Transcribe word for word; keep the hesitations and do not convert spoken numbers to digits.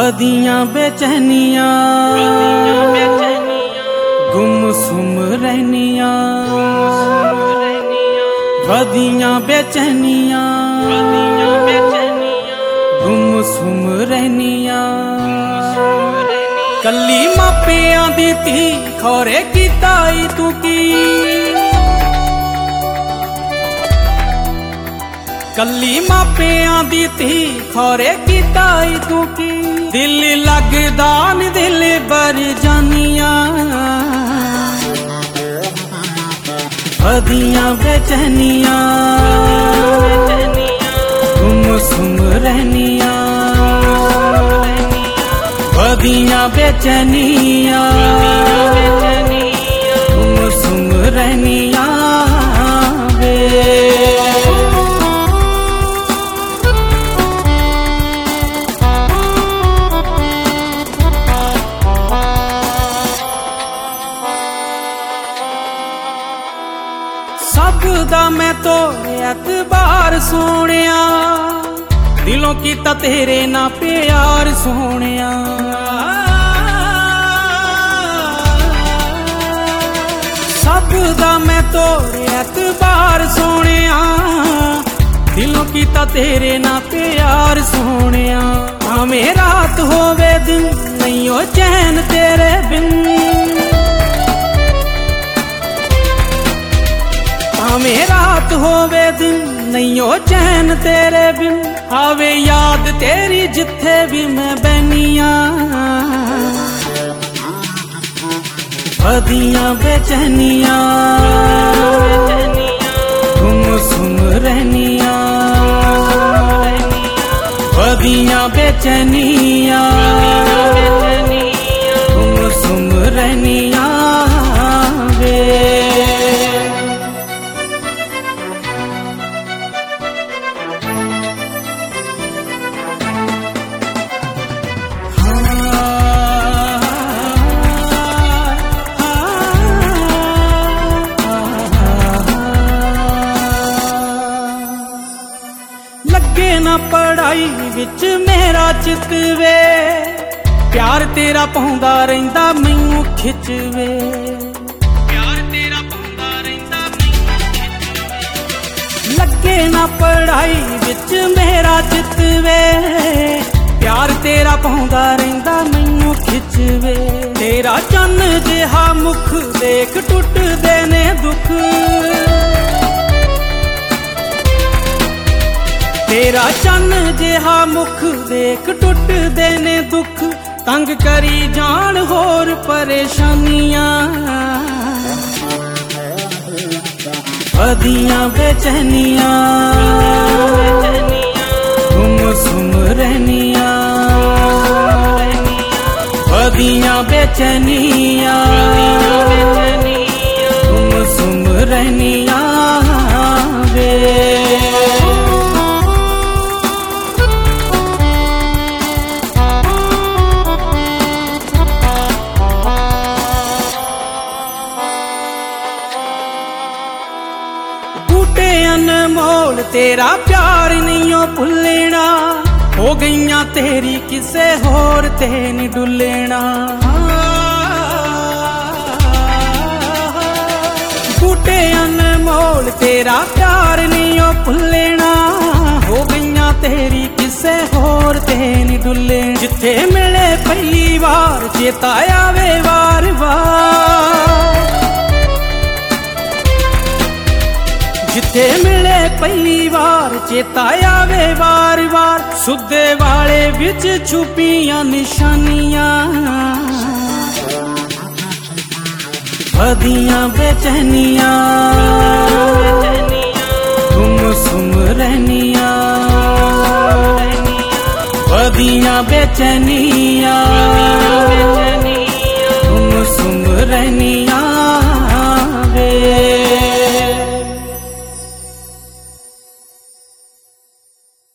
वदियां बेचैनियां गुमसुम रहनियां, वदियां बेचैनियां गुमसुम रहनियां। कली मापियां दी धी खौरे कीता ई तू की, कली मापियां दी धी खौरे कीता ई तू की। दिल लगदा नी दिल बर जानियां, वदियां बेचैनियां गुमसुम रहनियां, वदियां बेचैनियां गुमसुम रहनियां वे। सब दा मैं तो एतबार सोनिया, दिलों कीता तेरे ना प्यार सोनिया। सब दा मैं तो एतबार सोनिया, दिलों कीता तेरे ना प्यार सोनिया। भावें रात होवे दिन नहीं हो चैन तेरे बिन, भावें रात होवे दिन नहीं हो चैन तेरे बिन। आवे याद तेरी जिथे भी मैं बहनिया, वदियां बेचैनियां गुमसुम रहनियां, वदियां बेचैनियां गुमसुम रहनियां वे। लगे ना पढ़ाई विच मेरा चित वे, प्यार तेरा पौंदा रहिंदा मैनू खिच वे, प्यार तेरा पौंदा रहिंदा मैनू खिच वे। लगे ना पढ़ाई विच मेरा चित वे, प्यार तेरा पौंदा रहिंदा मैनू खिच वे। तेरा चन्न जिहा मुख देख टुटदे ने दुख, तेरा चन्न जिहा मुख देख टुटदे ने दुख। तंग करी जान होर परेशानियां, वदियां बेचैनियां गुमसुम रहनियां, वदियां बेचैनियां गुमसुम रहनियां वे। अनमोल तेरा प्यार नहीं हो भुलना, हो गईयां तेरी किसे होर ते नहीं डुलना। बूटे अनमोल तेरा प्यार नहीं हो भुलना, हो गईयां तेरी किसे होर ते नहीं डुलना। जिथे मिले पहली बार चेता आवे वार वार, जिथे मिले पहली बार चेता आवे वार वार। सुदे वाले विच छुपियां निशानियां, वदियां बेचैनियां गुमसुम रहनियां, वदियां बेचैनियां